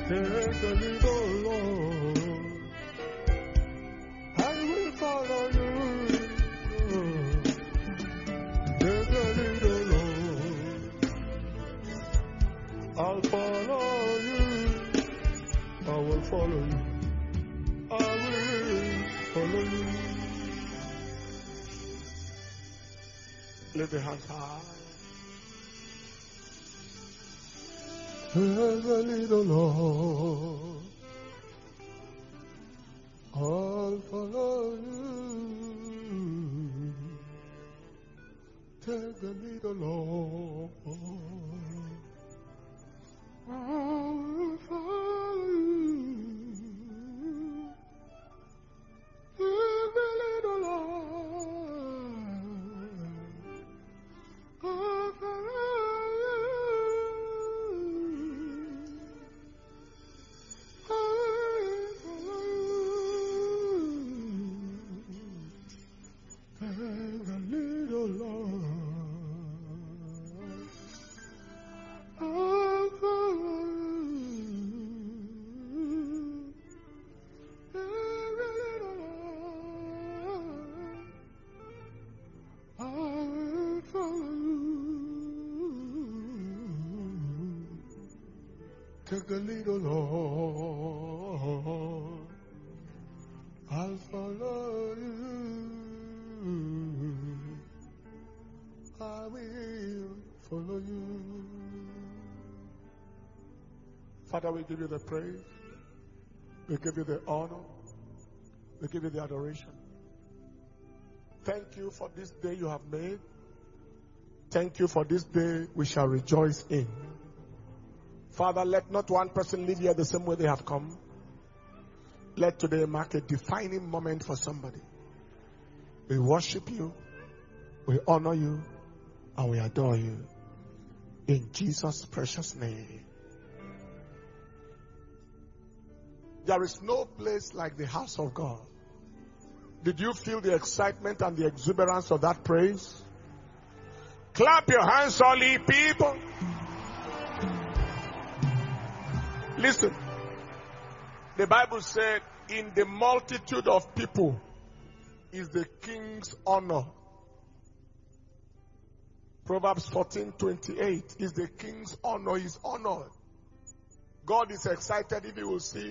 Take the lead, oh Lord. I will follow you. Take the lead, oh Lord. I'll follow you. I will follow you. I will follow you. Lift your hands high. Take the lead, oh Lord. I'll follow you. Take the lead, oh Lord. I'll follow you. Take the lead, oh Lord. I'll follow you. Take the lead, oh Lord. I'll follow you. I will follow you. Father, we give you the praise. We give you the honor. We give you the adoration. Thank you for this day you have made. Thank you for this day we shall rejoice in. Father, let not one person leave here the same way they have come. Let today mark a defining moment for somebody. We worship you, we honor you, and we adore you. In Jesus' precious name. There is no place like the house of God. Did you feel the excitement and the exuberance of that praise? Clap your hands, all ye people. Listen, the Bible said, in the multitude of people is the king's honor. Proverbs 14:28 is the king's honor. He's honored. God is excited if he will see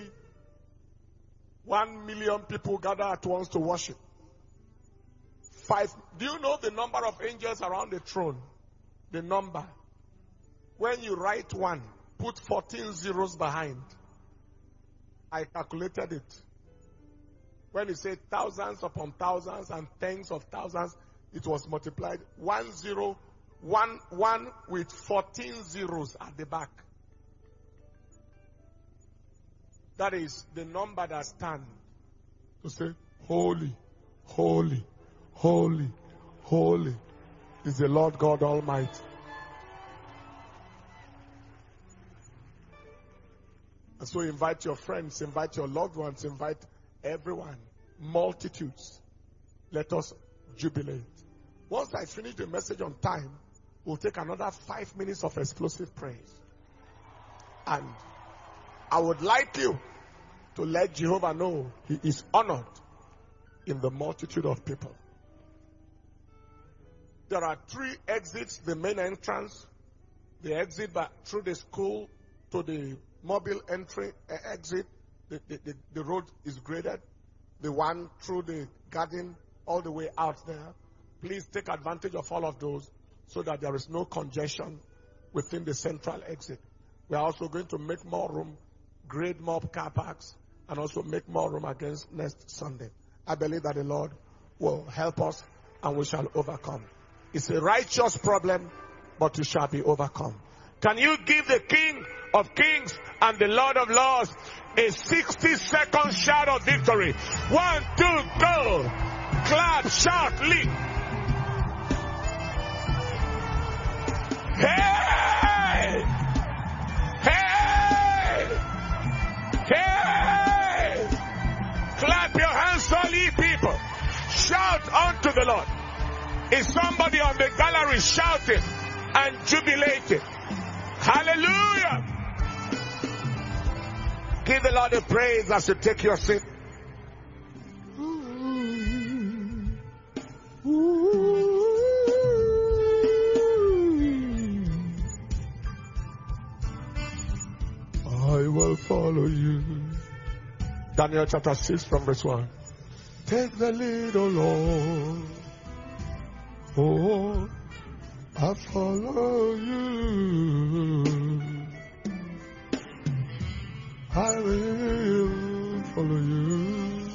1 million people gather at once to worship. 5. Do you know the number of angels around the throne? The number. When you write 1, put 14 zeros behind. I calculated it. When you say thousands upon thousands and tens of thousands, it was multiplied. 1 0, 1 with 14 zeros at the back. That is the number that stands to say, holy, holy, holy, holy is the Lord God Almighty. And so invite your friends, invite your loved ones, invite everyone, multitudes. Let us jubilate. Once I finish the message on time, we'll take another 5 minutes of explosive praise. And I would like you to let Jehovah know he is honored in the multitude of people. There are 3 exits, the main entrance, the exit through the school to the mobile entry exit. The road is graded. The one through the garden all the way out there. Please take advantage of all of those so that there is no congestion within the central exit. We are also going to make more room, grade more car parks, and also make more room against next Sunday. I believe that the Lord will help us and we shall overcome. It's a righteous problem, but we shall be overcome. Can you give the King of Kings and the Lord of Lords a 60-second shout of victory? 1, 2, go! Clap, shout, leap! Hey! Hey! Hey! Clap your hands, all ye people. Shout unto the Lord. Is somebody on the gallery shouting and jubilating? Hallelujah! Give the Lord a praise as you take your seat. I will follow you. Daniel chapter 6 from verse 1. Take the lead, O Lord. Oh, I follow you. I will follow you.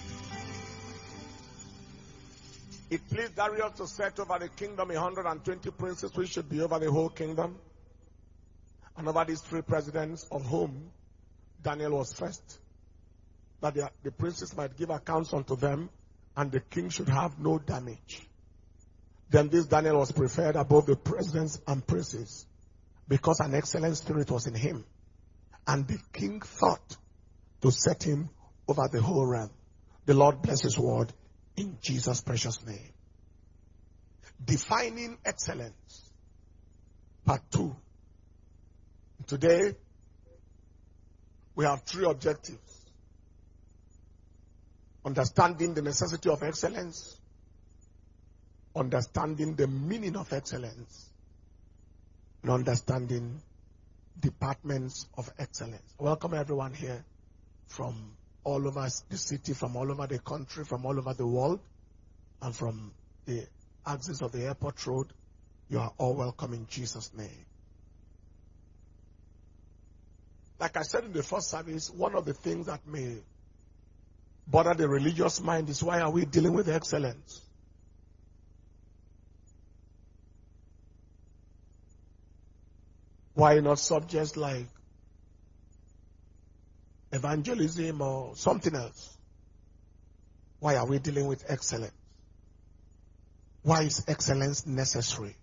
It pleased Darius to set over the kingdom 120 princes, which should be over the whole kingdom. And over these 3 presidents, of whom Daniel was first, that the princes might give accounts unto them, and the king should have no damage. Then this Daniel was preferred above the presidents and princes, because an excellent spirit was in him. And the king thought to set him over the whole realm. The Lord bless his word in Jesus' precious name. Defining excellence. Part 2. Today, we have 3 objectives. Understanding the necessity of excellence. Understanding the meaning of excellence. And understanding departments of excellence. Welcome everyone here from all over the city, from all over the country, from all over the world, and from the axis of the airport road. You are all welcome in Jesus' name. Like I said in the first service, one of the things that may bother the religious mind is, why are we dealing with excellence? Why not subjects like evangelism or something else? Why are we dealing with excellence? Why is excellence necessary?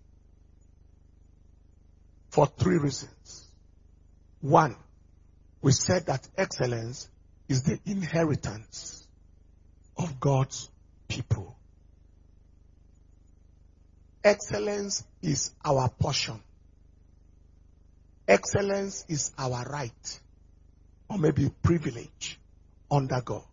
For 3 reasons. 1, we said that excellence is the inheritance of God's people. Excellence is our portion. Excellence is our right, or maybe privilege under God.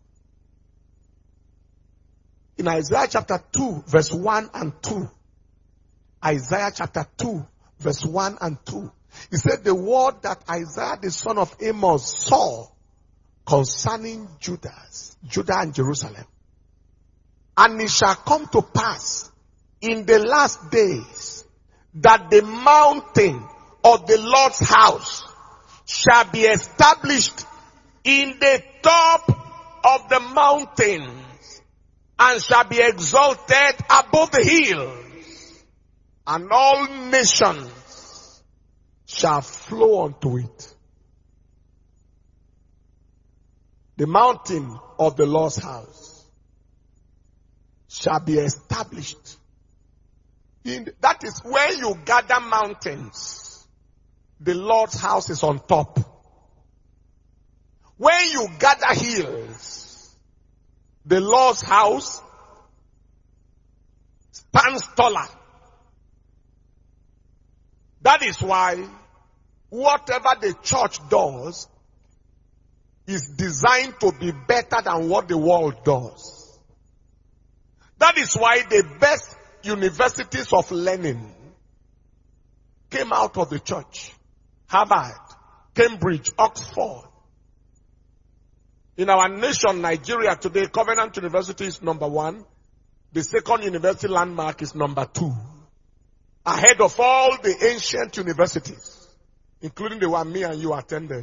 In Isaiah chapter 2, verse 1 and 2, Isaiah chapter 2, verse 1 and 2, he said the word that Isaiah the son of Amos saw concerning Judah and Jerusalem. And it shall come to pass in the last days that the mountain of the Lord's house shall be established in the top of the mountains and shall be exalted above the hills, and all nations shall flow unto it. The mountain of the Lord's house shall be established. That is where you gather mountains. The Lord's house is on top. When you gather hills, the Lord's house stands taller. That is why whatever the church does is designed to be better than what the world does. That is why the best universities of learning came out of the church. Harvard, Cambridge, Oxford. In our nation, Nigeria today, Covenant University is number 1. The second university landmark is number 2. Ahead of all the ancient universities, including the one me and you attended.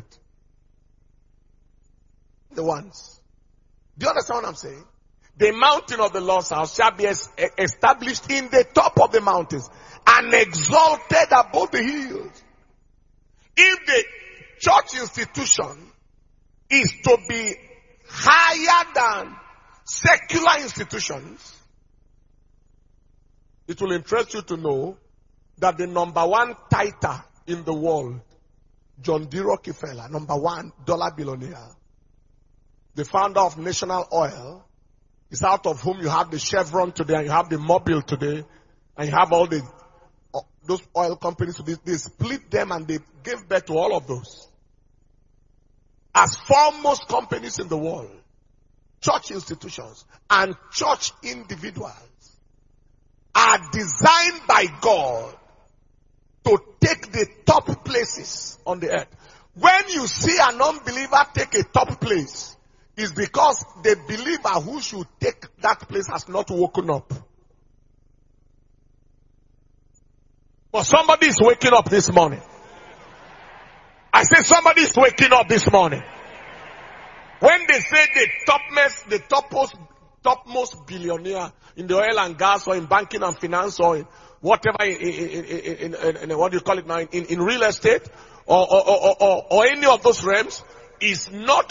The ones. Do you understand what I'm saying? The mountain of the Lord's house shall be established in the top of the mountains and exalted above the hills. If the church institution is to be higher than secular institutions, it will interest you to know that the number 1 tither in the world, John D. Rockefeller, number 1 dollar billionaire, the founder of National Oil, is out of whom you have the Chevron today, and you have the Mobil today, and you have all those oil companies today. They split them and they gave birth to all of those. as foremost companies in the world, church institutions and church individuals are designed by God to take the top places on the earth. When you see an unbeliever take a top place, it's because the believer who should take that place has not woken up. But somebody is waking up this morning. I say somebody is waking up this morning. When they say the topmost billionaire in the oil and gas or in banking and finance or in whatever in what do you call it now, in real estate or any of those realms is not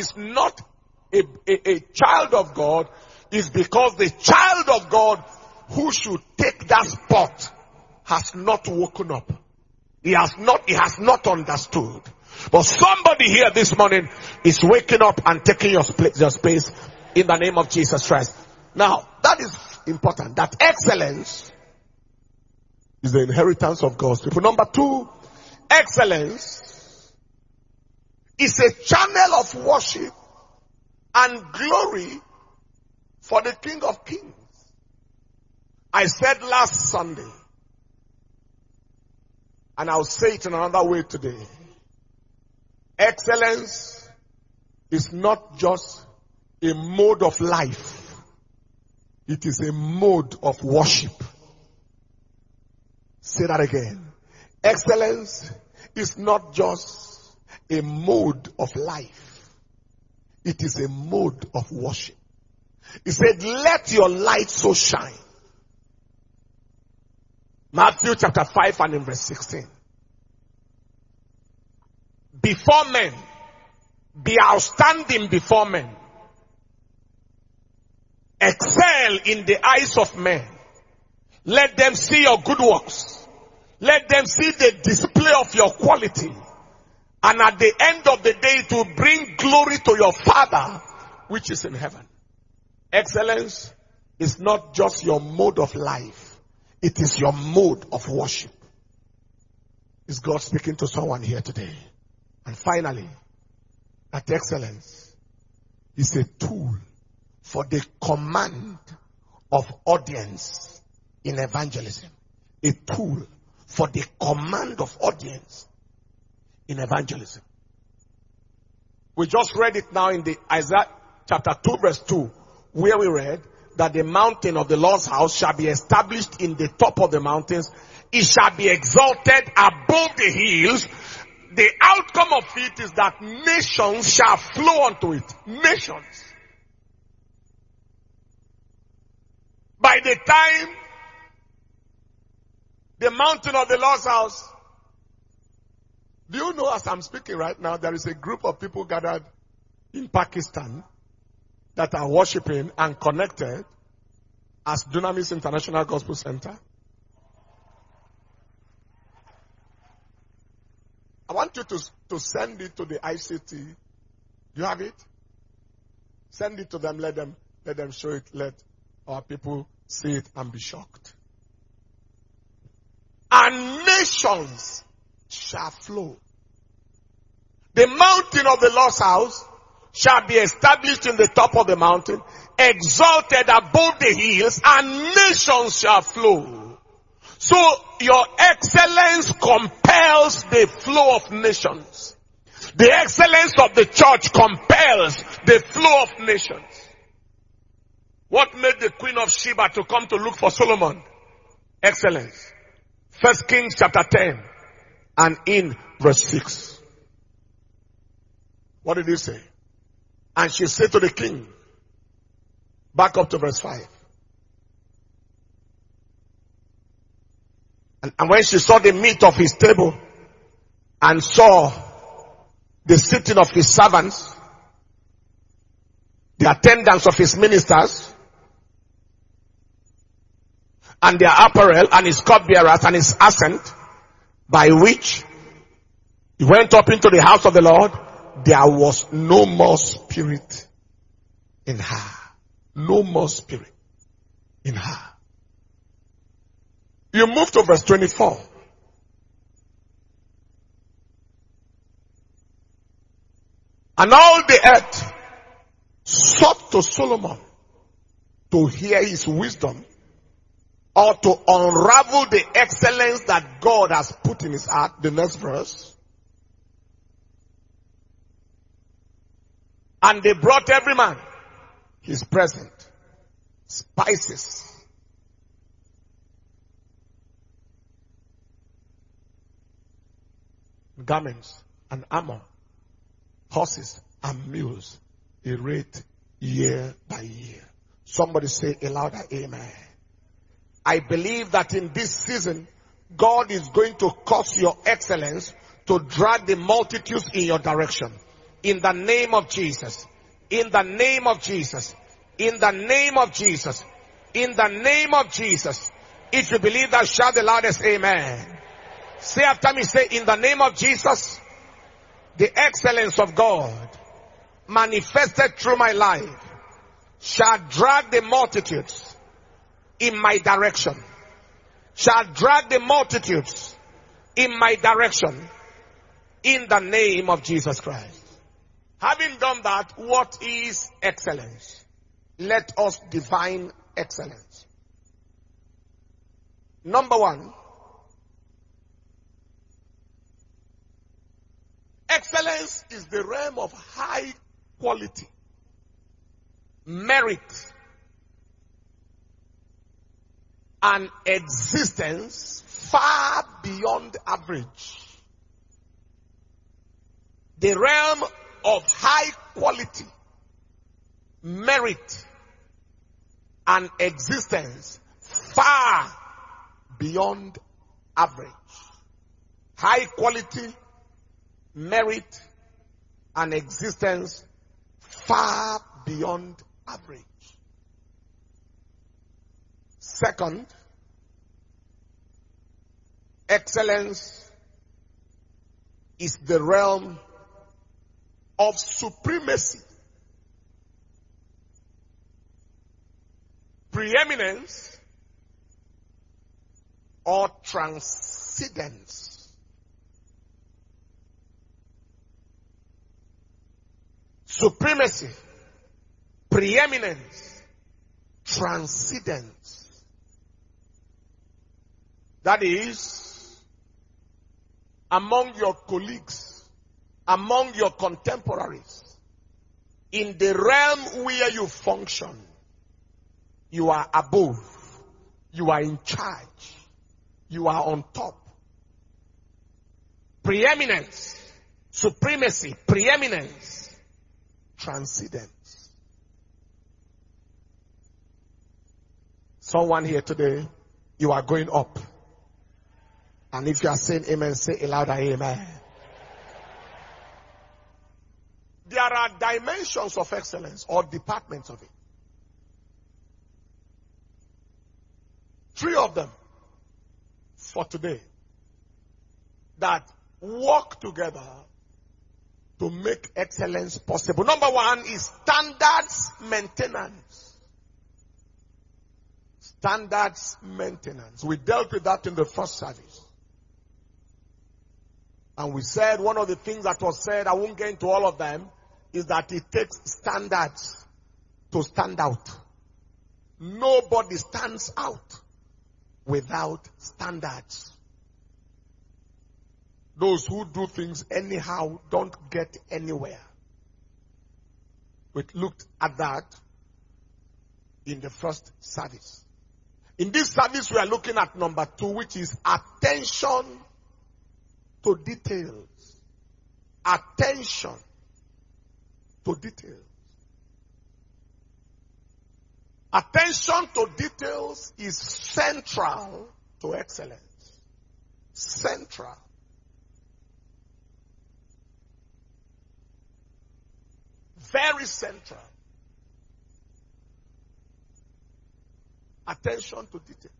a child of God, is because the child of God who should take that spot has not woken up. He has not understood. But somebody here this morning is waking up and taking your space in the name of Jesus Christ. Now, that is important. That excellence is the inheritance of God's people. Number 2, excellence is a channel of worship and glory for the King of Kings. I said last Sunday, and I'll say it in another way today. Excellence is not just a mode of life. It is a mode of worship. Say that again. Excellence is not just a mode of life. It is a mode of worship. He said, let your light so shine. Matthew chapter 5 and in verse 16. Before men, be outstanding before men. Excel in the eyes of men. Let them see your good works. Let them see the display of your quality. And at the end of the day, to bring glory to your Father, which is in heaven. Excellence is not just your mode of life. It is your mode of worship. Is God speaking to someone here today? And finally, that excellence is a tool for the command of audience in evangelism. A tool for the command of audience in evangelism. We just read it now in the Isaiah chapter 2 verse 2, where we read that the mountain of the Lord's house shall be established in the top of the mountains. It shall be exalted above the hills. The outcome of it is that nations shall flow unto it. Nations. By the time the mountain of the Lord's house, do you know, as I'm speaking right now, there is a group of people gathered in Pakistan that are worshiping and connected as Dunamis International Gospel Center. I want you to send it to the ICT. Do you have it? Send it to them, let them show it, let our people see it and be shocked. And nations shall flow. The mountain of the Lord's house shall be established in the top of the mountain, exalted above the hills, and nations shall flow. So your excellence compels the flow of nations. The excellence of the church compels the flow of nations. What made the Queen of Sheba to come to look for Solomon? Excellence. 1 Kings chapter 10 and in verse 6. What did he say? And she said to the king, back up to verse 5. And when she saw the meat of his table and saw the sitting of his servants, the attendance of his ministers, and their apparel, and his cupbearers, and his ascent, by which he went up into the house of the Lord, there was no more spirit in her. No more spirit in her. You move to verse 24. And all the earth sought to Solomon to hear his wisdom or to unravel the excellence that God has put in his heart. The next verse. And they brought every man his present, spices, garments, and armor, horses and mules, a rate year by year. Somebody say a louder amen. I believe that in this season, God is going to cause your excellence to drag the multitudes in your direction. In the name of Jesus. In the name of Jesus. In the name of Jesus. In the name of Jesus. If you believe that, shout the loudest amen. Say after me, say, in the name of Jesus, the excellence of God manifested through my life shall drag the multitudes in my direction. Shall drag the multitudes in my direction. In the name of Jesus Christ. Having done that, what is excellence? Let us define excellence. Number one, excellence is the realm of high quality, merit, and existence far beyond average. The realm of high quality, merit, and existence far beyond average. High quality, merit, and existence far beyond average. Second, excellence is the realm of supremacy, preeminence, or transcendence. Supremacy, preeminence, transcendence. That is, among your colleagues, among your contemporaries, in the realm where you function, you are above, you are in charge, you are on top. Preeminence, supremacy, preeminence, transcendence. Someone here today, you are going up. And if you are saying amen, say a louder amen. There are dimensions of excellence or departments of it. 3 of them for today that work together to make excellence possible. Number 1 is standards maintenance. Standards maintenance. We dealt with that in the first service. And we said one of the things that was said, I won't get into all of them, is that it takes standards to stand out. Nobody stands out without standards. Those who do things anyhow don't get anywhere. We looked at that in the first service. In this service, we are looking at number 2, which is attention to details. Attention to details. Attention to details is central to excellence. Central. Very central. Attention to details.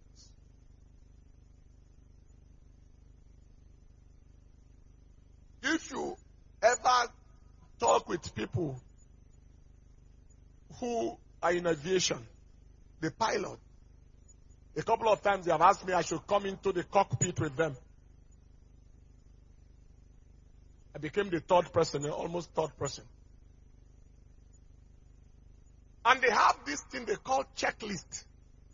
If you ever talk with people who are in aviation, the pilot, a couple of times they have asked me I should come into the cockpit with them. I became the third person, almost third person. And they have this thing they call checklist.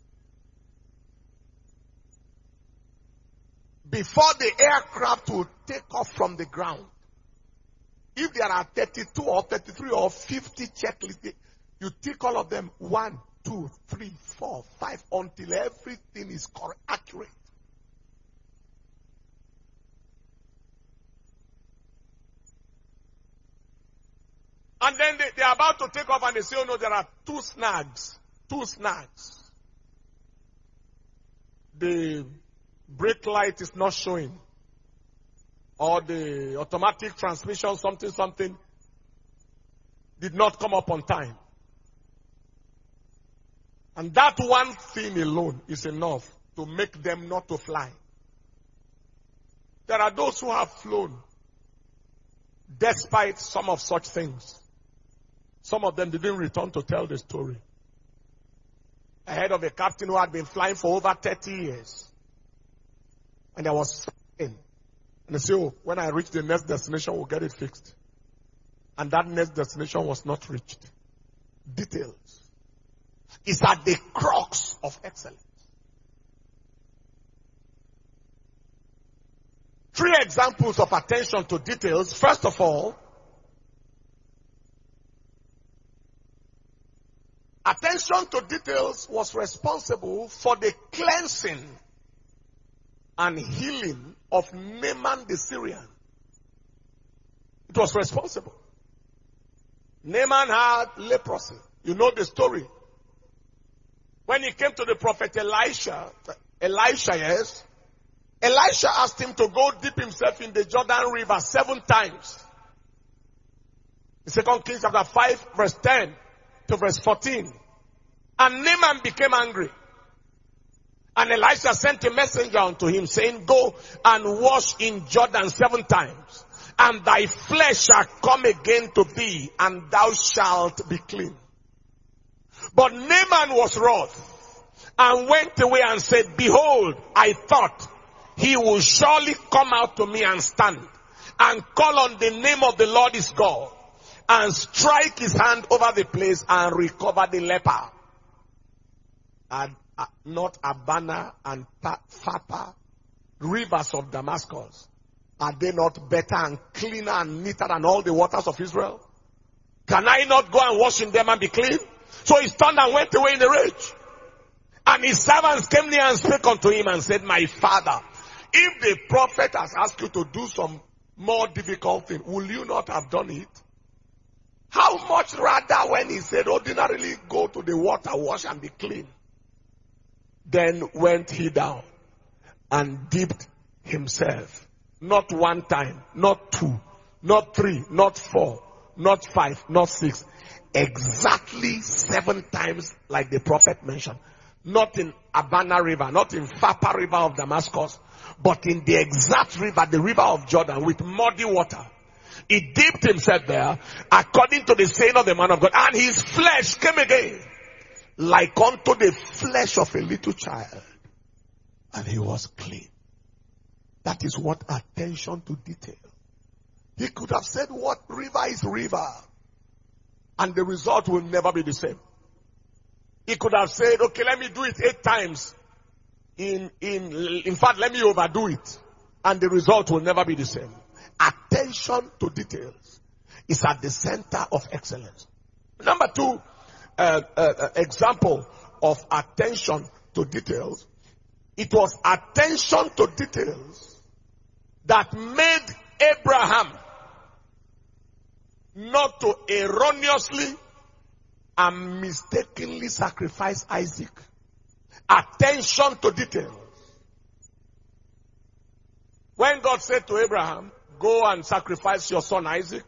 Before the aircraft will take off from the ground, if there are 32 or 33 or 50 checklists, you tick all of them 1, 2, 3, 4, 5 until everything is accurate. And then they are about to take off and they say, oh no, there are two snags. The brake light is not showing. Or the automatic transmission, something, did not come up on time. And that one thing alone is enough to make them not to fly. There are those who have flown despite some of such things. Some of them didn't return to tell the story. I heard of a captain who had been flying for over 30 years. And there was flying. And they said, oh, when I reach the next destination, we'll get it fixed. And that next destination was not reached. Details. It's at the crux of excellence. 3 examples of attention to details. First of all, attention to details was responsible for the cleansing and healing of Naaman the Syrian. It was responsible. Naaman had leprosy. You know the story. When he came to the prophet Elisha, Elisha asked him to go dip himself in the Jordan River 7 times. In 2 Kings chapter 5, verse 10 to verse 14. And Naaman became angry. And Elisha sent a messenger unto him, saying, go and wash in Jordan 7 times, and thy flesh shall come again to thee, and thou shalt be clean. But Naaman was wroth, and went away and said, behold, I thought he will surely come out to me and stand, and call on the name of the Lord his God, and strike his hand over the place, and recover the leper. And not Abana and Pharpar, rivers of Damascus, are they not better and cleaner and neater than all the waters of Israel? Can I not go and wash in them and be clean? So he turned and went away in a rage. And his servants came near and spake unto him and said, my father, if the prophet has asked you to do some more difficult thing, will you not have done it? How much rather when he said, ordinarily go to the water, wash and be clean. Then went he down and dipped himself. Not 1 time, not 2, not 3, not 4, not 5, not 6. Exactly 7 times like the prophet mentioned. Not in Abana River, not in Pharpar River of Damascus, but in the exact river, the river of Jordan, with muddy water. He dipped himself there according to the saying of the man of God, and his flesh came again like unto the flesh of a little child, and he was clean. That is what attention to detail. He could have said, what river is river, and the result will never be the same. He could have said, okay, let me do it 8 times. In fact, let me overdo it, and the result will never be the same. Attention to details is at the center of excellence. Number 2, example of attention to details. It was attention to details that made Abraham not to erroneously and mistakenly sacrifice Isaac. Attention to details. When God said to Abraham, go and sacrifice your son Isaac,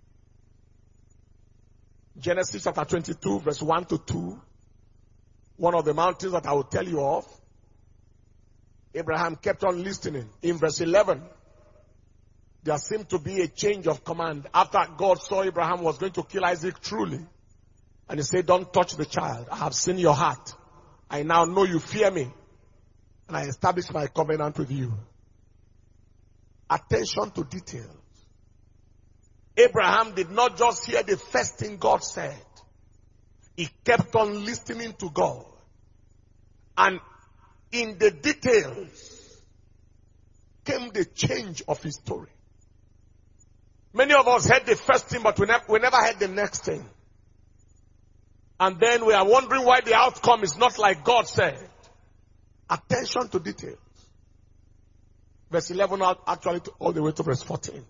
Genesis chapter 22, verse 1 to 2, one of the mountains that I will tell you of, Abraham kept on listening. In verse 11, there seemed to be a change of command. After God saw Abraham was going to kill Isaac truly, and he said, don't touch the child. I have seen your heart. I now know you fear me, and I establish my covenant with you. Attention to details. Abraham did not just hear the first thing God said. He kept on listening to God. And in the details came the change of his story. Many of us heard the first thing, but we never heard the next thing. And then we are wondering why the outcome is not like God said. Attention to details. Verse 11 actually all the way to verse 14.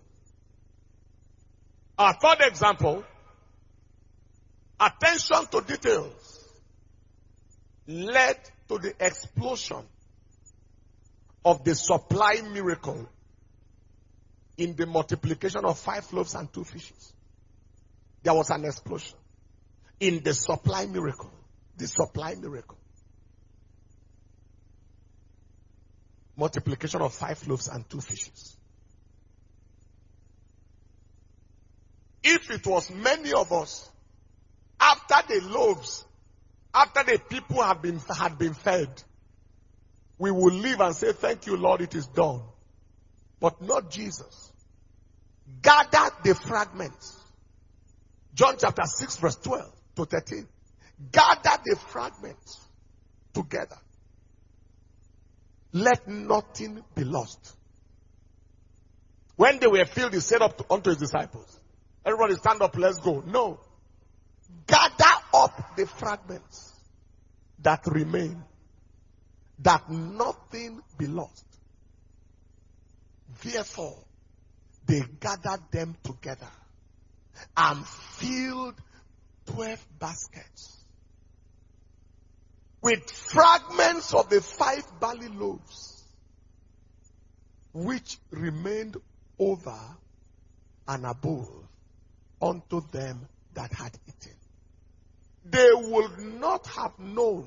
Our third example, attention to details led to the explosion of the supply miracle in the multiplication of 5 loaves and 2 fishes. There was an explosion in the supply miracle. The supply miracle. Multiplication of 5 loaves and 2 fishes. If it was many of us, after the loaves, after the people had been fed, we will leave and say, thank you, Lord, it is done. But not Jesus. Gather the fragments. John chapter 6 verse 12 to 13. Gather the fragments together. Let nothing be lost. When they were filled, he said unto his disciples, everybody stand up, let's go. No. Gather up the fragments that remain, that nothing be lost. Therefore, they gathered them together and filled 12 baskets with fragments of the 5 barley loaves, which remained over and above unto them that had eaten. They would not have known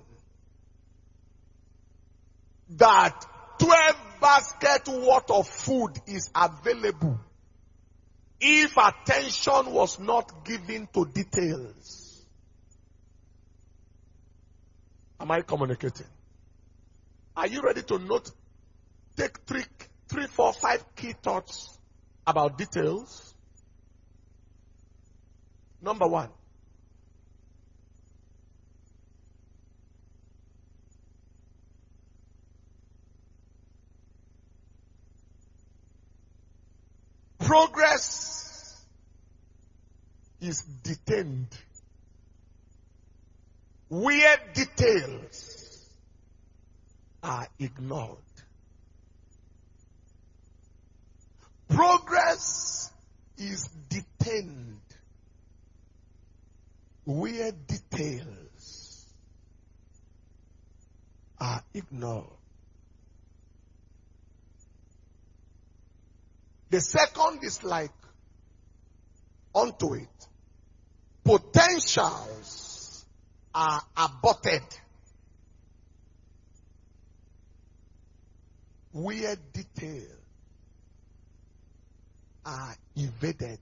that 12 baskets worth of food is available if attention was not given to details. Am I communicating? Are you ready to note? Take 3, 4, 5 key thoughts about details. Number 1. Progress is detained where details are ignored. Progress is detained where details are ignored. The second is like unto it. Potentials are aborted where details are evaded.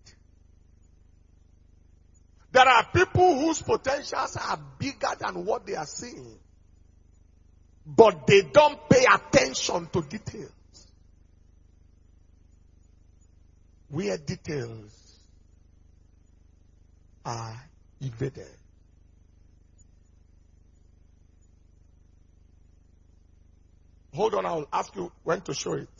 There are people whose potentials are bigger than what they are seeing, but they don't pay attention to details. Where details are evaded. Hold on, I'll ask you when to show it.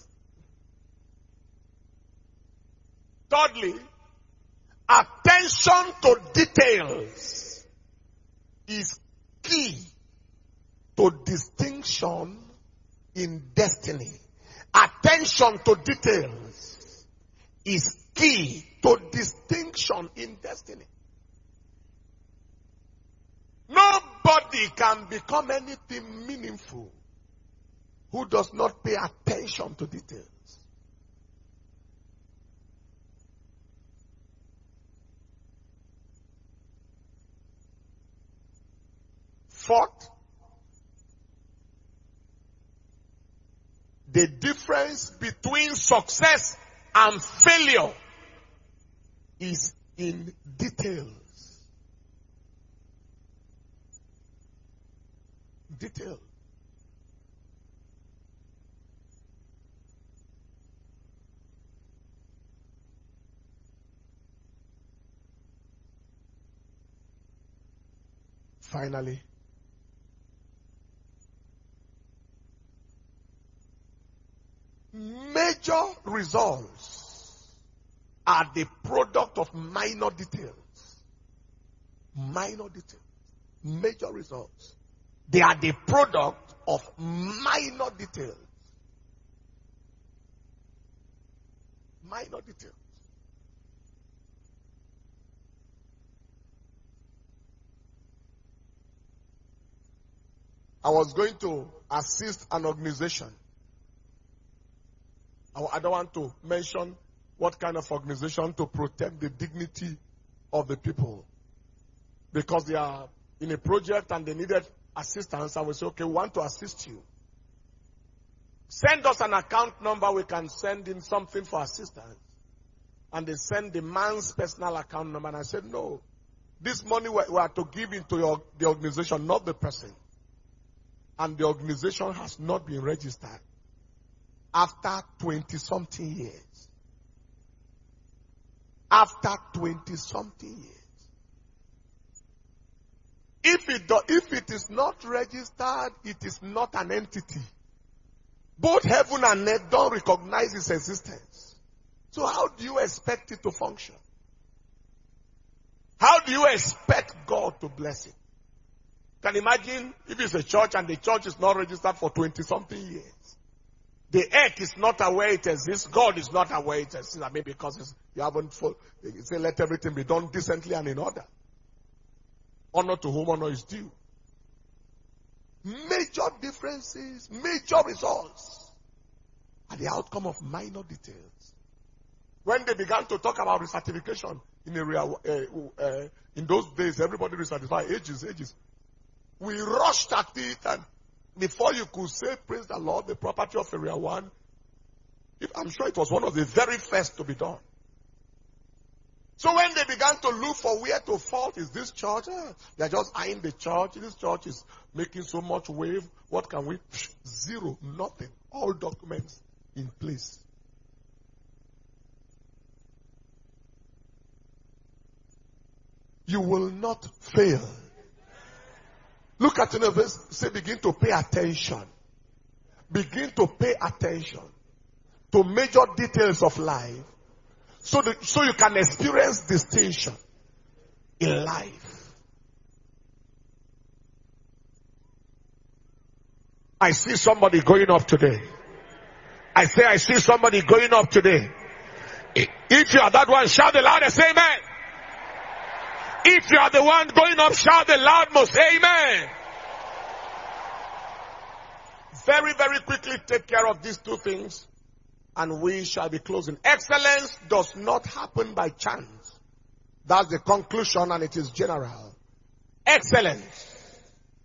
Thirdly, attention to details is key to distinction in destiny. Attention to details is key to distinction in destiny. Nobody can become anything meaningful who does not pay attention to details. Fourth, the difference between success and failure is in details. Detail. finally, major results are the product of minor details. Minor details. Major results. They are the product of minor details. Minor details. I was going to assist an organization. I don't want to mention what kind of organization, to protect the dignity of the people. Because they are in a project and they needed assistance. I will say, okay, we want to assist you. Send us an account number, we can send in something for assistance. And they send the man's personal account number. And I said, no, this money we are to give into the organization, not the person. And the organization has not been registered after 20-something years. After 20-something years. If it is not registered, it is not an entity. Both heaven and earth don't recognize its existence. So how do you expect it to function? How do you expect God to bless it? Can you imagine if it's a church and the church is not registered for 20-something years? The earth is not aware it exists. God is not aware it exists. I mean, because you haven't say let everything be done decently and in order. Honor to whom honor is due. Major differences, major results are the outcome of minor details. When they began to talk about recertification in those days, everybody recertified ages. We rushed at it, and before you could say, praise the Lord, the property of Area 1, I'm sure it was one of the very first to be done. So when they began to look for where to fault, is this church? They're just eyeing the church. This church is making so much wave. What can we? Zero, nothing. All documents in place. You will not fail. Look at the verse, say begin to pay attention. Begin to pay attention to major details of life. So you can experience distinction in life. I see somebody going up today. I see somebody going up today. If you are that one, shout the loudest amen. If you are the one going up, shout the loudest amen. Very, very quickly take care of these two things, and we shall be closing. Excellence does not happen by chance. That's the conclusion, and it is general. Excellence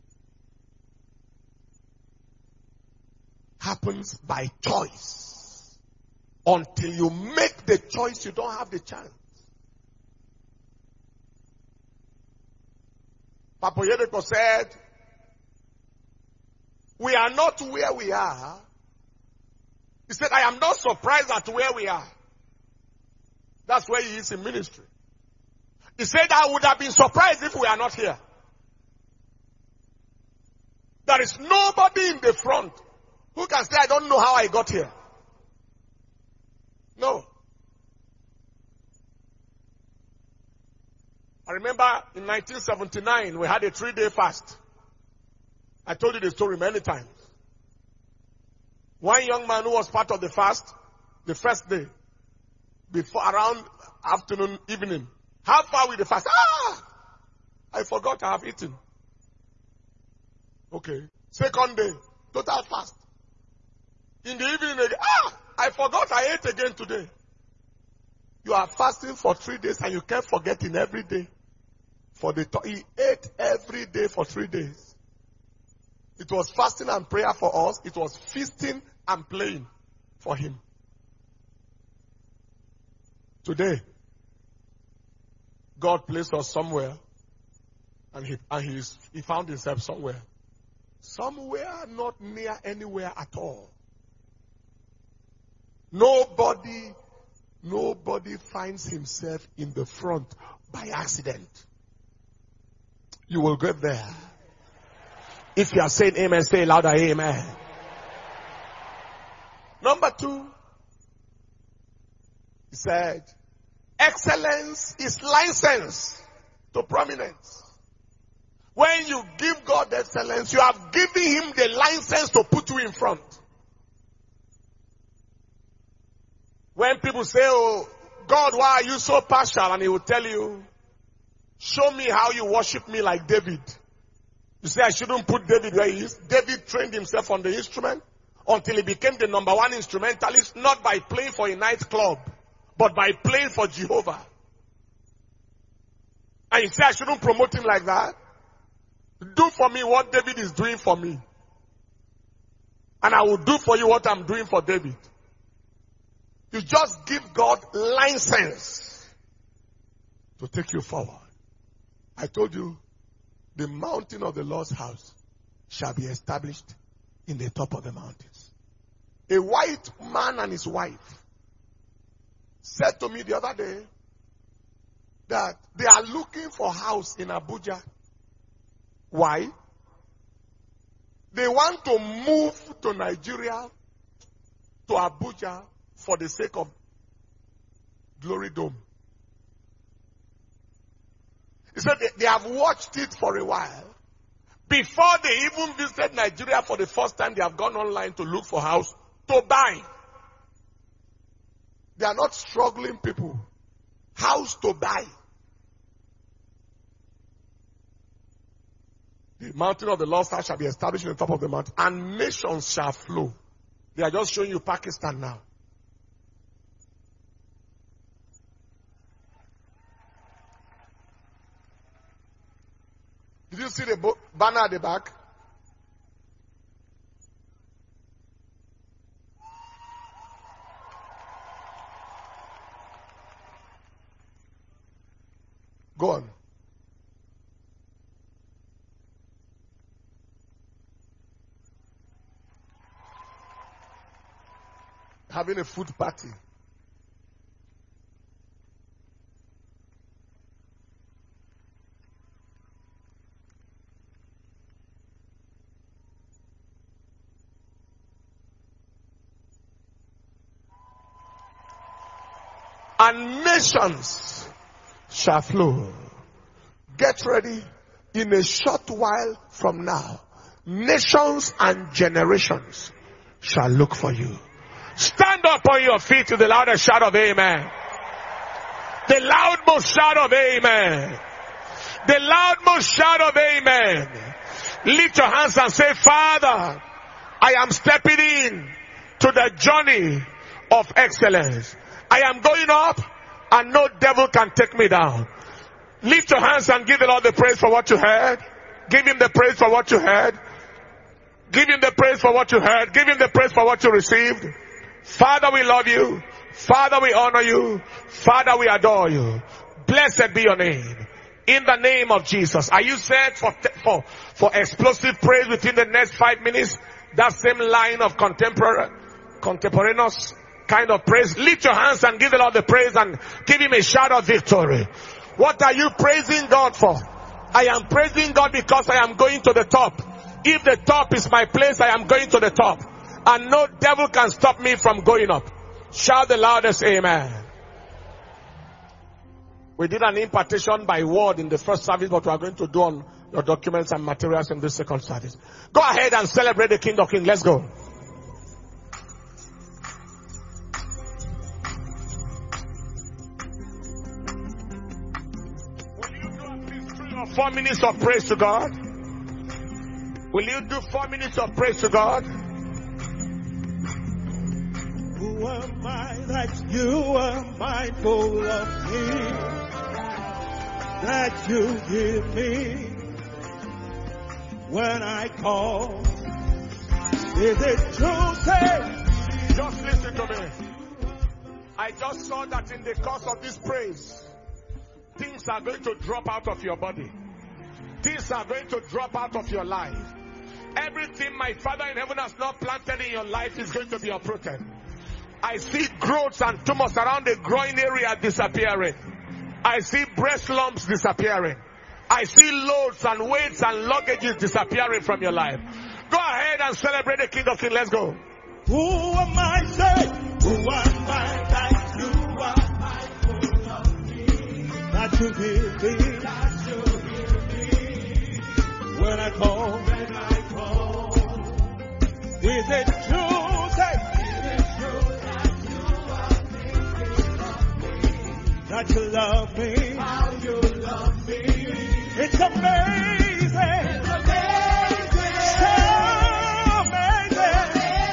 happens by choice. Until you make the choice, you don't have the chance. Papa Yedeko said, we are not where we are. He said, I am not surprised at where we are. That's where he is in ministry. He said, I would have been surprised if we are not here. There is nobody in the front who can say, I don't know how I got here. No. I remember in 1979, we had a 3-day fast. I told you the story many times. One young man who was part of the fast, the first day, before around afternoon, evening, how far with the fast? I forgot I have eaten. Okay. Second day, total fast. In the evening, again, I forgot I ate again today. You are fasting for 3 days and you kept forgetting every day. He ate every day for 3 days. It was fasting and prayer for us. It was feasting and playing for him. Today, God placed us somewhere, and he found himself somewhere. Somewhere not near anywhere at all. Nobody finds himself in the front by accident. You will get there. If you are saying amen, say louder, amen. Number 2, he said, excellence is license to prominence. When you give God excellence, you have given him the license to put you in front. When people say, oh, God, why are you so partial? And he will tell you, show me how you worship me like David. You say, I shouldn't put David where he is. David trained himself on the instrument until he became the number 1 instrumentalist, not by playing for a nightclub, but by playing for Jehovah. And you say, I shouldn't promote him like that. Do for me what David is doing for me. And I will do for you what I'm doing for David. You just give God license to take you forward. I told you, the mountain of the Lord's house shall be established in the top of the mountains. A white man and his wife said to me the other day that they are looking for a house in Abuja. Why? They want to move to Nigeria, to Abuja, for the sake of Glory Dome. He said they have watched it for a while. Before they even visited Nigeria for the first time, they have gone online to look for a house to buy. They are not struggling people. House to buy. The mountain of the Lord's house shall be established on the top of the mountain, and nations shall flow. They are just showing you Pakistan now. Did you see the banner at the back? Go on. Having a food party. And nations shall flow. Get ready. In a short while from now, nations and generations shall look for you. Stand up on your feet to the loudest shout of amen. The loudmost shout of amen. The loudmost shout of amen. Lift your hands and say, Father, I am stepping in to the journey of excellence. I am going up and no devil can take me down. Lift your hands and give the Lord the praise for what you heard. Give him the praise for what you heard. Give him the praise for what you heard. Give him the praise for what you received. Father, we love you. Father, we honor you. Father, we adore you. Blessed be your name. In the name of Jesus. Are you set for explosive praise within the next 5 minutes? That same line of contemporaneous kind of praise. Lift your hands and give the Lord the praise and give him a shout of victory. What are you praising God for? I am praising God because I am going to the top. If the top is my place, I am going to the top. And no devil can stop me from going up. Shout the loudest amen. We did an impartation by word in the first service, but we are going to do on your documents and materials in this second service. Go ahead and celebrate the King of Kings. Let's go. Will you do at least 3 or 4 minutes of praise to God? Will you do 4 minutes of praise to God? Who am I that you are mindful of me, that you give me when I call? Is it true? Say, just listen to me. I just saw that in the course of this praise, things are going to drop out of your body. Things are going to drop out of your life. Everything my Father in heaven has not planted in your life is going to be uprooted. I see growths and tumors around the groin area disappearing. I see breast lumps disappearing. I see loads and weights and luggages disappearing from your life. Go ahead and celebrate the King of Kings. Let's go. Who am I, say? Who am I that you are mindful of me? That you hear me, that you hear me. When I call, is it true, say? Is it true that you are thinking of me? That you love me, how you love me. It's amazing. It's amazing. So amazing.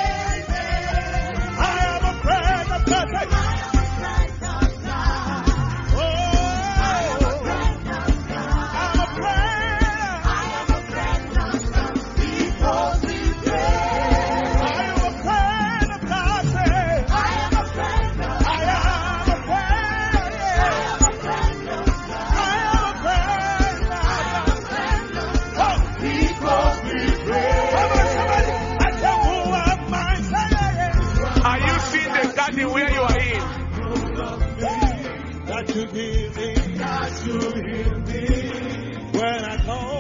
I am a friend of God. I am a friend of God. Oh, I am a friend of God. I'm a friend. I am a friend of God. Because we pray. I am a friend of God. Say, I am a friend of God. I am a friend. I am a friend of God. I am a friend. I am a friend of God. Because we pray. Somebody, I tell who am I saying? Are you seeing the garden where you are in? That you hear me, that you hear me. When I call,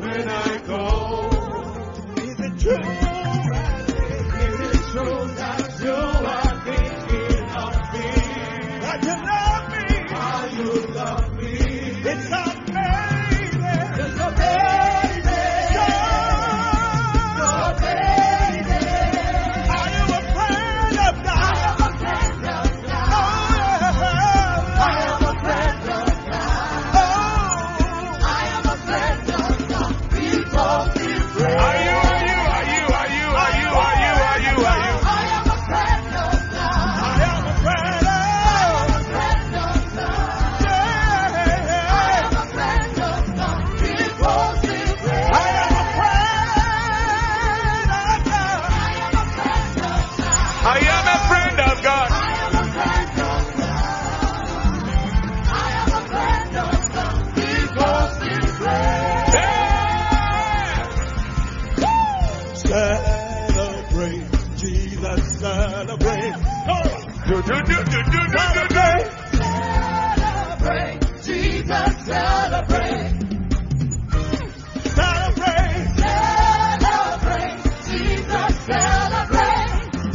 is it true? Is it true that you are thinking of me? That you love me, how you love me. It's amazing. It's amazing. So amazing. I am a friend of God. I am a friend of God. Oh, I am a friend of God. Oh, I am a friend of God. Because we pray. Are you? I am a friend of God. I am a friend of God. Yeah. I am a friend of God. Because we pray. I am a friend of God. I am a friend of God. I am a friend of God. I am a friend of God. Because we pray. Celebrate, Jesus, celebrate. Celebrate, Jesus, celebrate. Celebrate, Jesus, celebrate.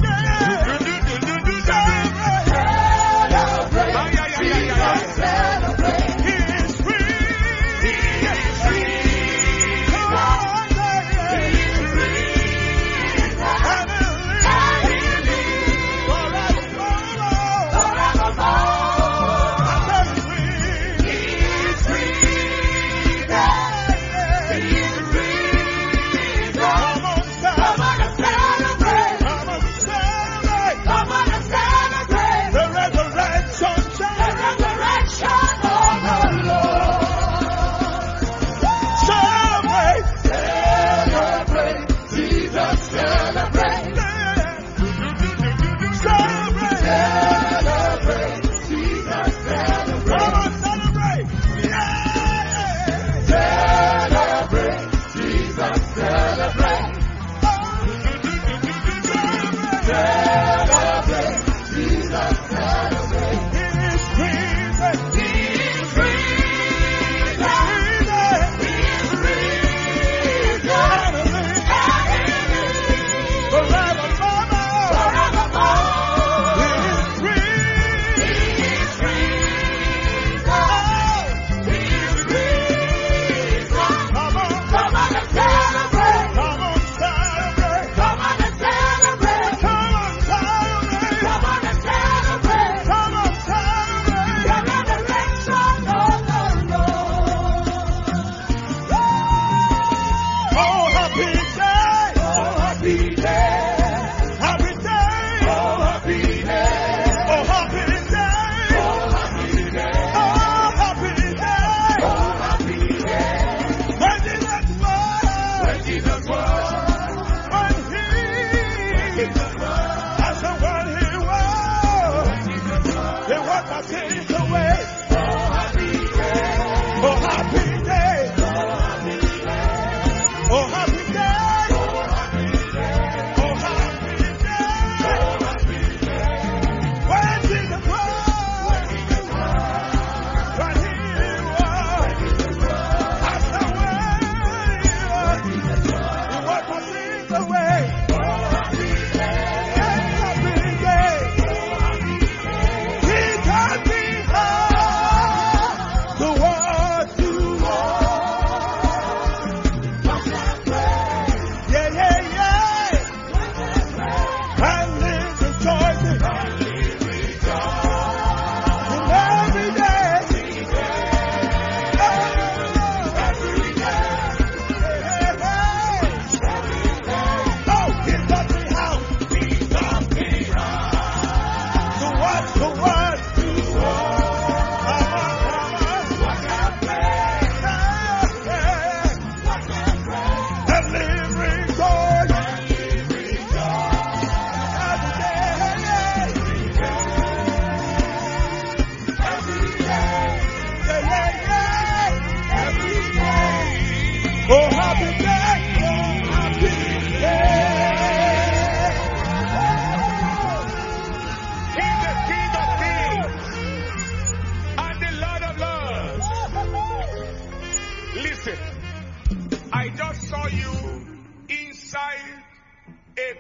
Celebrate, He is free. He is free. Come on, He is free. Forevermore.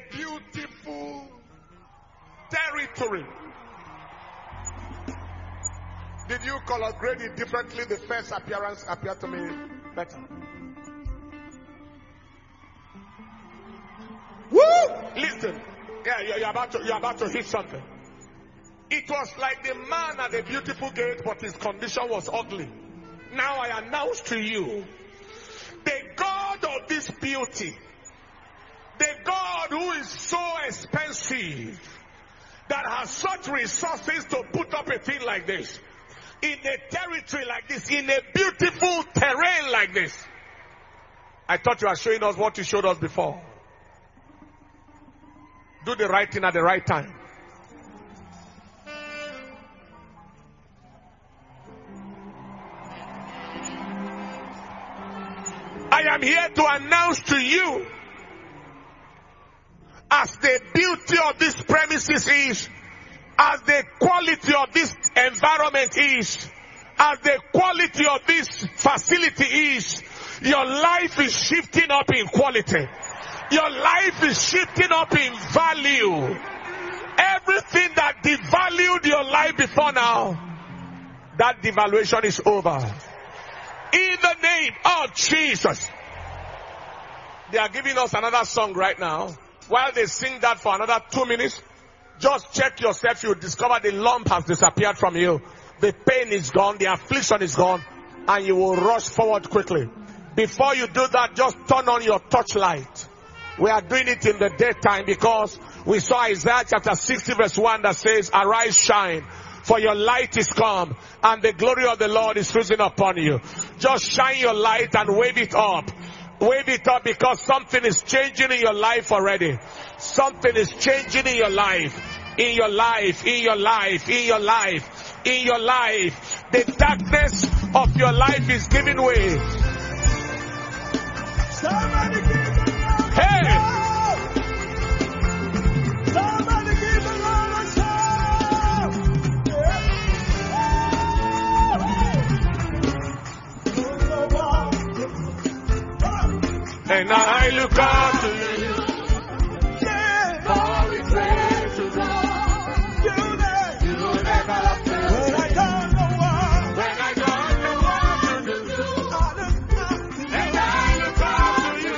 beautiful territory. Did you color grade it differently? The first appearance appeared to me better. Woo! Listen. Yeah, you're about to hit something. It was like the man at the beautiful gate, but his condition was ugly. Now I announce to you, the God of this beauty, the God who is so expensive, that has such resources to put up a thing like this, in a territory like this, in a beautiful terrain like this. I thought you were showing us what you showed us before. Do the right thing at the right time. I am here to announce to you, as the beauty of this premises is, as the quality of this environment is, as the quality of this facility is, your life is shifting up in quality. Your life is shifting up in value. Everything that devalued your life before now, that devaluation is over. In the name of Jesus. They are giving us another song right now. While they sing that for another 2 minutes, just check yourself. You'll discover the lump has disappeared from you. The pain is gone. The affliction is gone. And you will rush forward quickly. Before you do that, just turn on your torchlight. We are doing it in the daytime because we saw Isaiah chapter 60 verse 1 that says, arise, shine, for your light is come, and the glory of the Lord is risen upon you. Just shine your light and wave it up. Wave it up, because something is changing in your life already. Something is changing in your life. In your life, in your life, in your life, in your life. The darkness of your life is giving way. Somebody give the Lord a Hey! shout. Somebody give the Lord a shout. And I look up to you. Yeah. For we pray to God. You never fail. When I don't know what to do, I look up to you. And I look up to you.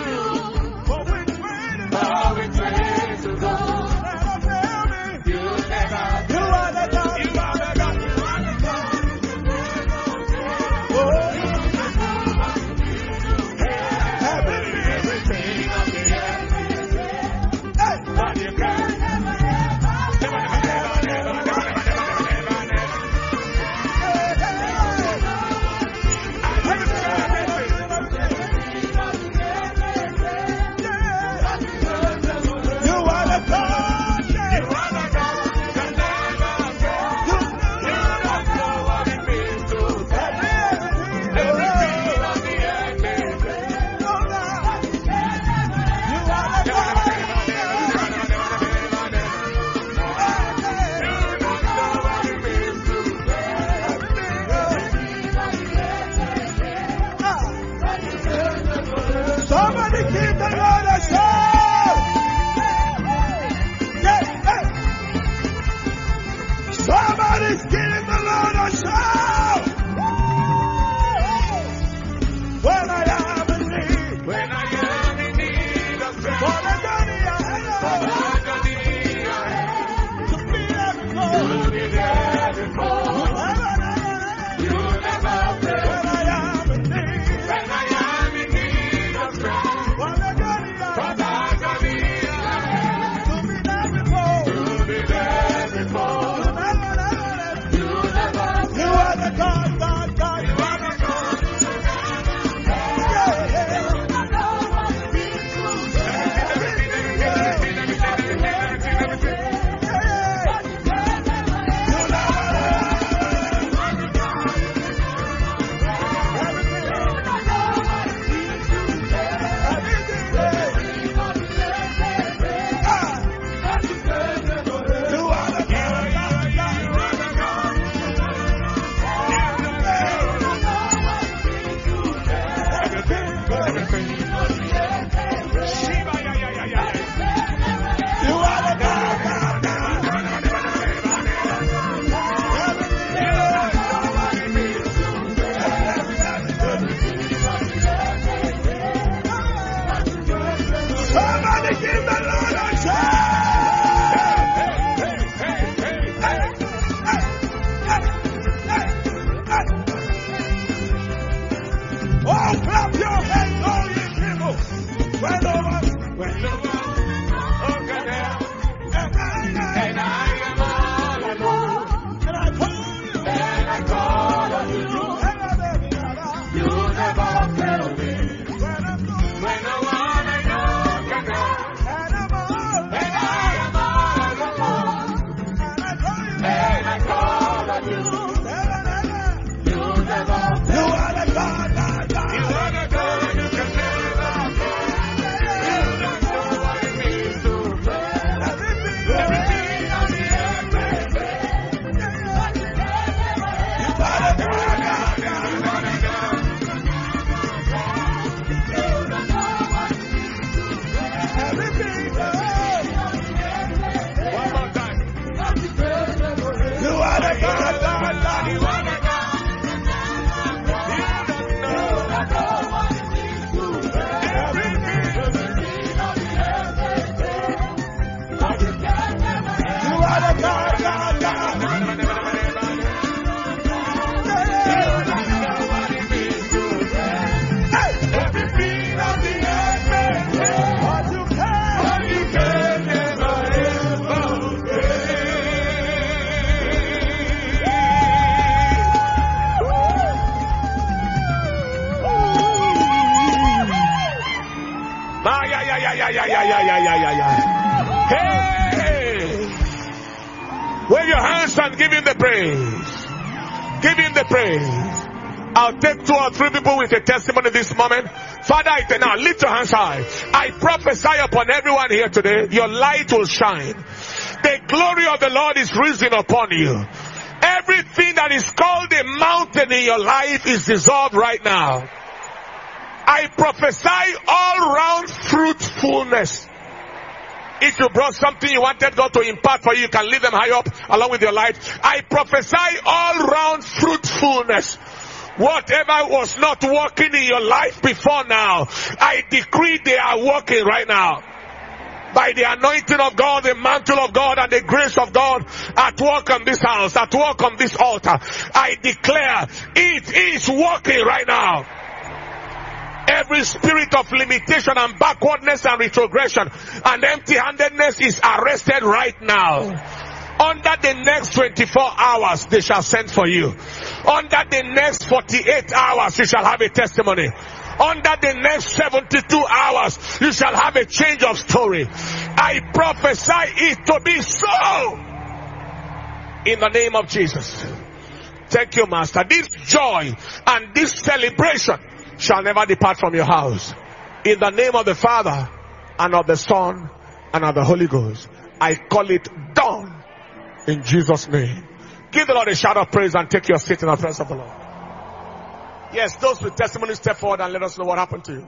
Give him the praise. Give him the praise. I'll take 2 or 3 people with a testimony this moment. Father, now lift your hands high. I prophesy upon everyone here today, your light will shine. The glory of the Lord is risen upon you. Everything that is called a mountain in your life is dissolved right now. I prophesy all round fruitfulness. If you brought something you wanted God to impart for you, you can leave them high up along with your light. I prophesy all round fruitfulness. Whatever was not working in your life before now, I decree they are working right now. By the anointing of God, the mantle of God, and the grace of God at work on this house, at work on this altar, I declare it is working right now. Every spirit of limitation and backwardness and retrogression and empty-handedness is arrested right now. Under the next 24 hours, they shall send for you. Under the next 48 hours, you shall have a testimony. Under the next 72 hours, you shall have a change of story. I prophesy it to be so. In the name of Jesus. Thank you, Master. This joy and this celebration shall never depart from your house. In the name of the Father, and of the Son, and of the Holy Ghost, I call it done. In Jesus' name. Give the Lord a shout of praise and take your seat in the presence of the Lord. Yes, those with testimonies, step forward and let us know what happened to you.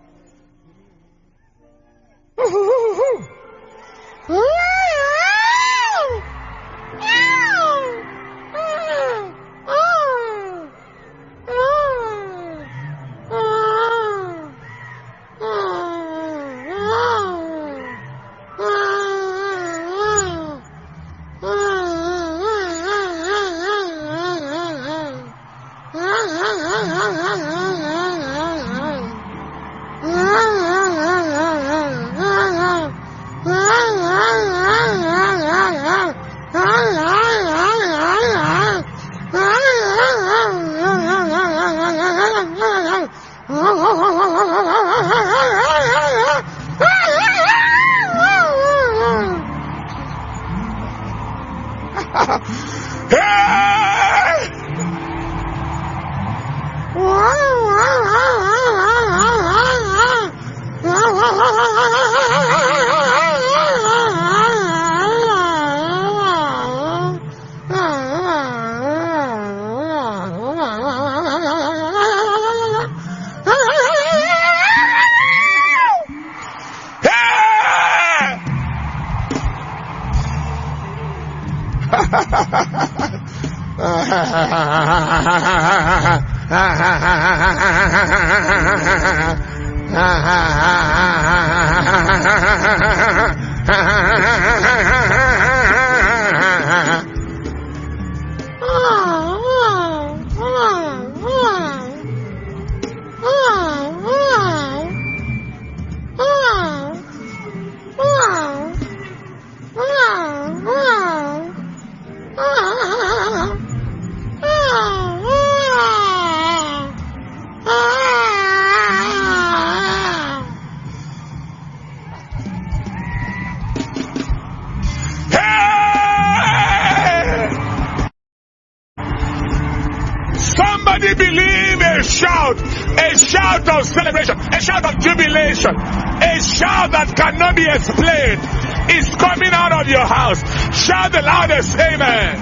Cannot be explained. It's coming out of your house. Shout the loudest amen.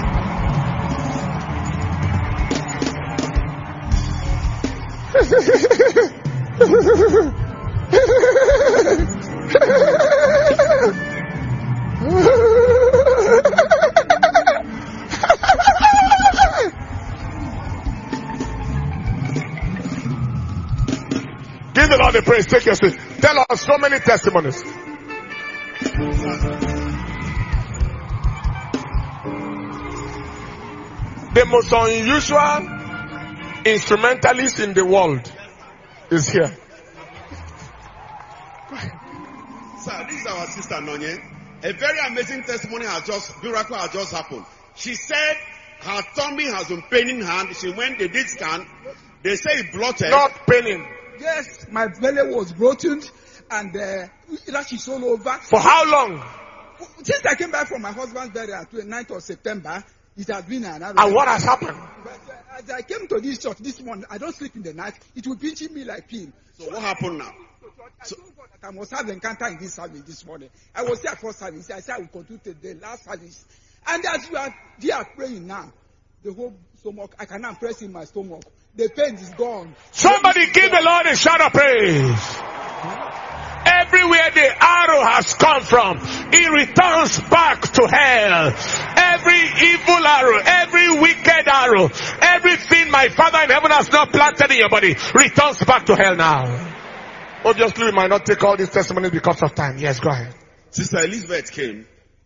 Give the Lord the praise. Take your seat. Tell us so many testimonies. The most unusual instrumentalist in the world is here. Sir, this is our sister Nonye. A very amazing testimony miracle has just happened. She said her tummy has been paining her. She went, they did scan. They say it bloated. Not paining. Yes, my belly was bloated and that is all over. For how long? since I came back from my husband's burial on the 9th of September, it has been an And what has happened? But as I came to this church this morning, I don't sleep in the night. It will pinch me like pin. So what happened now? I must have encounter in this service this morning. I was there first service. I said I will continue to the last service. And as you are there praying now, the whole stomach, I cannot press in my stomach. The pain is gone. Somebody give the Lord a shout of praise. Everywhere the arrow has come from, it returns back to hell. Every evil arrow, every wicked arrow, everything my Father in heaven has not planted in your body, returns back to hell now. Obviously, we might not take all these testimonies because of time. Yes, go ahead. Sister Elizabeth came.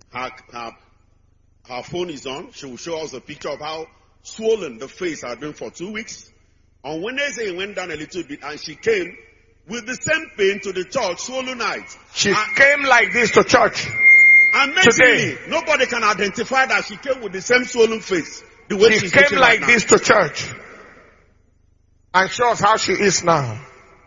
Her phone is on. She will show us a picture of how swollen the face had been for 2 weeks. On Wednesday, it went down a little bit, and she came with the same pain to the church, swollen eyes. She came like this to church. Amazingly, nobody can identify that she came with the same swollen face. The way She came like this to church. And show us how she is now.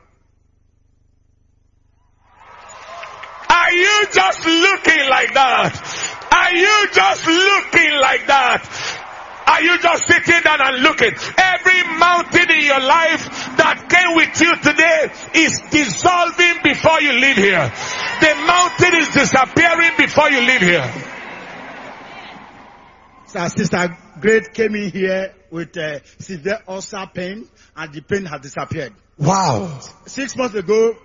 Are you just looking like that? Are you just looking like that? Are you just sitting down and looking? Every mountain in your life that came with you today is dissolving before you leave here. The mountain is disappearing before you leave here. So Sister Great came in here with severe ulcer pain, and the pain has disappeared. Wow. 6 months ago,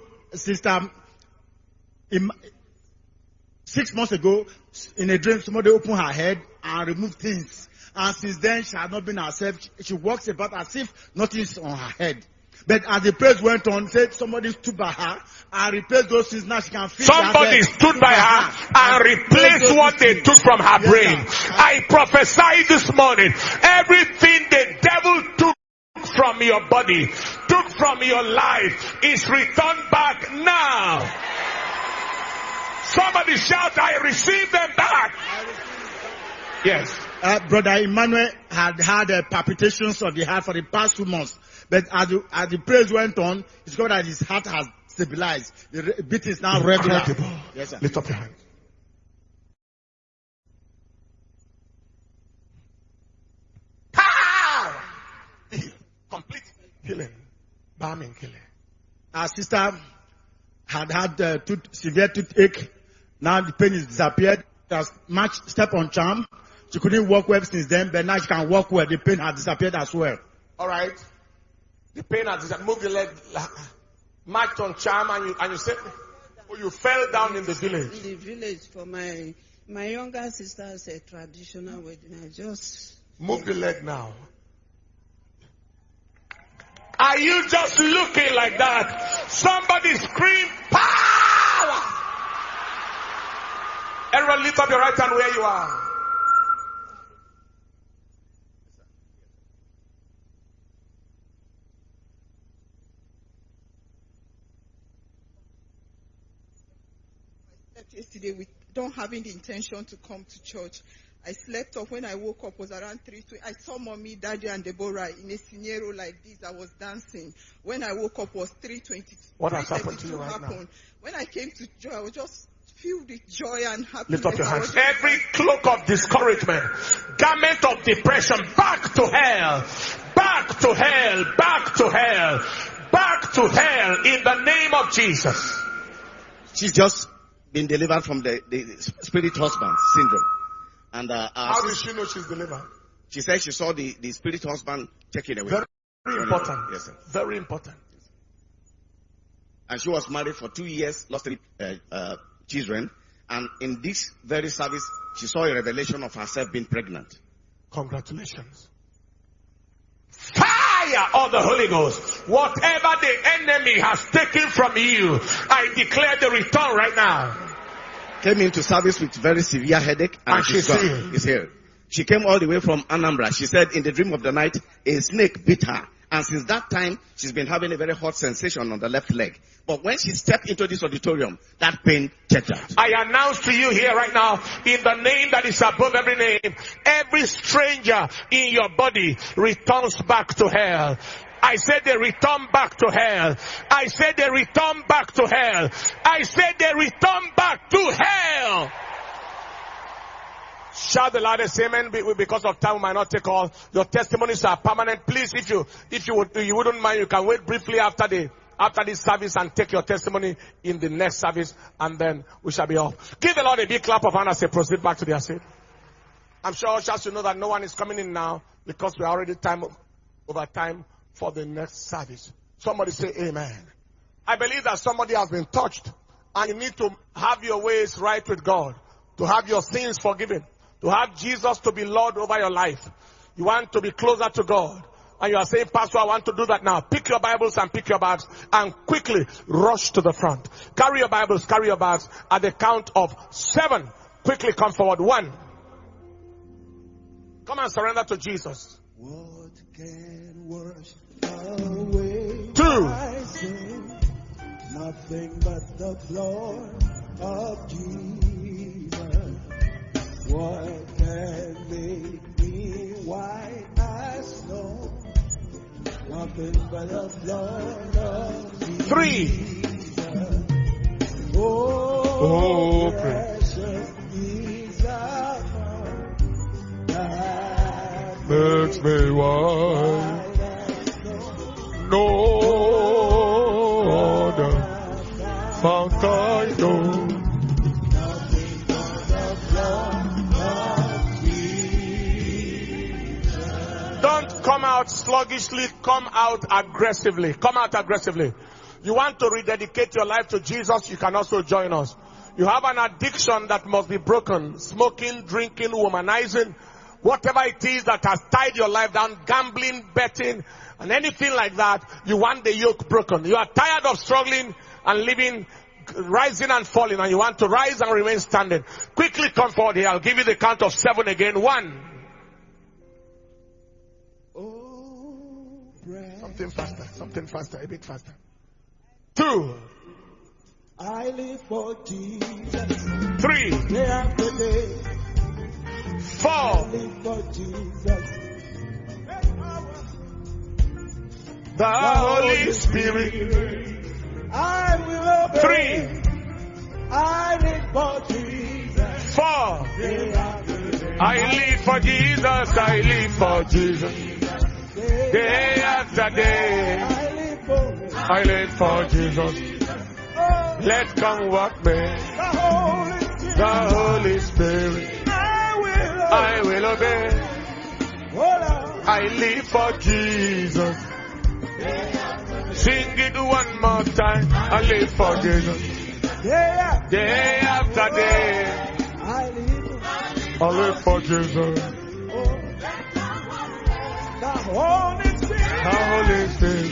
6 months ago, in a dream, somebody opened her head and removed things. And since then, she has not been herself. She walks about as if nothing is on her head. But as the praise went on, said somebody stood by her and replaced those things. Now she can feel. Somebody stood by her and replaced what they took from her brain. I prophesy this morning, everything the devil took from your body, took from your life, is returned back now. Somebody shout, I receive them back. Yes. Brother Emmanuel had palpitations of the heart for the past 2 months. But as the praise went on, it's got that his heart has stabilized. The beat is now regular. Yes, sir. Lift up your hand. Power! Complete healing. Balming healing. Our sister had severe toothache. Now the pain is disappeared. Has much step on charm. She couldn't walk well since then, but now she can walk well. The pain has disappeared as well. All right. The pain has disappeared. Move the leg. March on charm, and you said, oh, you fell down in the village. In the village for my younger sister's a traditional wedding. I just move the leg now. Are you just looking like that? Somebody scream power! Everyone lift up your right hand where you are. Yesterday, we don't having the intention to come to church. I slept off. When I woke up, was around 3:20. I saw mommy, daddy, and Deborah in a scenario like this. I was dancing. When I woke up, was 3:20. What has happened to you right now? When I came to joy, I was just filled with joy and happiness. Lift up your hands. Every cloak of discouragement, garment of depression, back to hell, back to hell, back to hell, back to hell in the name of Jesus. She's just been delivered from the spirit husband syndrome. And how did she know she's delivered? She said she saw the spirit husband taken away. Very important. Yes, sir. Very important. And she was married for 2 years, lost 3 children. And in this very service, she saw a revelation of herself being pregnant. Congratulations. Fire of the Holy Ghost. Whatever the enemy has taken from you, I declare the return right now. Came into service with very severe headache, and she's gone. Is here. She came all the way from Anambra. She said in the dream of the night, a snake bit her. And since that time, she's been having a very hot sensation on the left leg. But when she stepped into this auditorium, that pain checked out. I announce to you here right now, in the name that is above every name, every stranger in your body returns back to hell. I said they return back to hell. I said they return back to hell. I said they return back to hell. Shout the loudest amen. Because of time, we might not take all. Your testimonies are permanent. Please, if you wouldn't mind, you can wait briefly after this service and take your testimony in the next service, and then we shall be off. Give the Lord a big clap of hand as they proceed back to their seat. I'm sure ushers should know that no one is coming in now because we are already over time for the next service. Somebody say amen. I believe that somebody has been touched, and you need to have your ways right with God, to have your sins forgiven, to have Jesus to be Lord over your life. You want to be closer to God. And you are saying, Pastor, I want to do that now. Pick your Bibles and pick your bags and quickly rush to the front. Carry your Bibles, carry your bags. At the count of 7, quickly come forward. 1. Come and surrender to Jesus. What can wash away 2. my sin? Nothing but the blood of Jesus. What can make me white as snow? Nothing but the blood of Jesus. 3. Oh, precious is the blood that Makes me white. No other fount I know. Nothing but the blood of Jesus. Don't come out sluggishly, come out aggressively. Come out aggressively. You want to rededicate your life to Jesus, you can also join us. You have an addiction that must be broken. Smoking, drinking, womanizing, whatever it is that has tied your life down, gambling, betting, and anything like that, you want the yoke broken. You are tired of struggling and living, rising and falling, and you want to rise and remain standing. Quickly come forward here. I'll give you the count of 7 again. 1. Something faster, a bit faster. 2. I live for Jesus. 3. Day after day. 4. I live for Jesus. The Holy Spirit. I will obey. 3. I live for Jesus. 4. Day after day. I live for Jesus. I live for Jesus. Day after day. I live for Jesus. Let come what may. The Holy Spirit. I will obey. I live for Jesus. Sing it one more time. I live for Jesus. Day after day. I live for Jesus. The Holy Spirit. The Holy Spirit.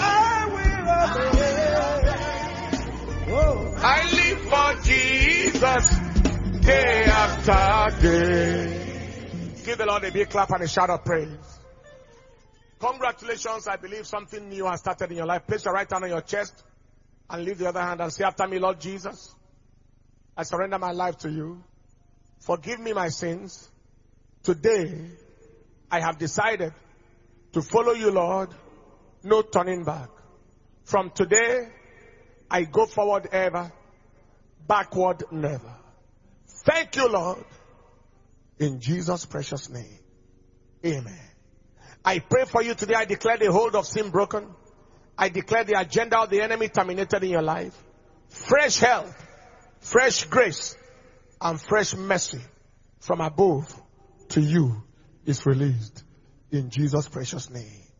I live for Jesus day after day. Give the Lord a big clap and a shout of praise. Congratulations, I believe something new has started in your life. Place your right hand on your chest and leave the other hand and say after me, Lord Jesus, I surrender my life to you. Forgive me my sins. Today, I have decided to follow you, Lord. No turning back. From today, I go forward ever, backward never. Thank you, Lord. In Jesus' precious name. Amen. I pray for you today. I declare the hold of sin broken. I declare the agenda of the enemy terminated in your life. Fresh health, fresh grace, and fresh mercy from above to you is released. In Jesus' precious name.